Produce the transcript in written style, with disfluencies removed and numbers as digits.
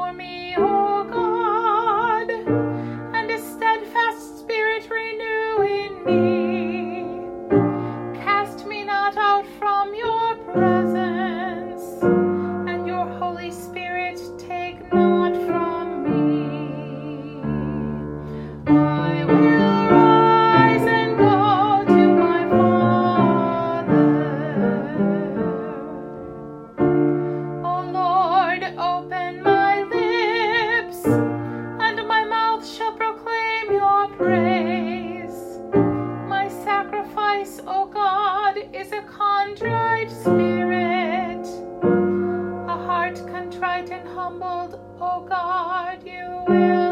for me, O God, and a steadfast spirit renew in me. Cast me not out from your presence, and your Holy Spirit take not from me. I will rise and go to my Father. O Lord, open my lips, and my mouth shall proclaim your praise. My sacrifice, O God, is a contrite spirit, a heart contrite and humbled, O God, you will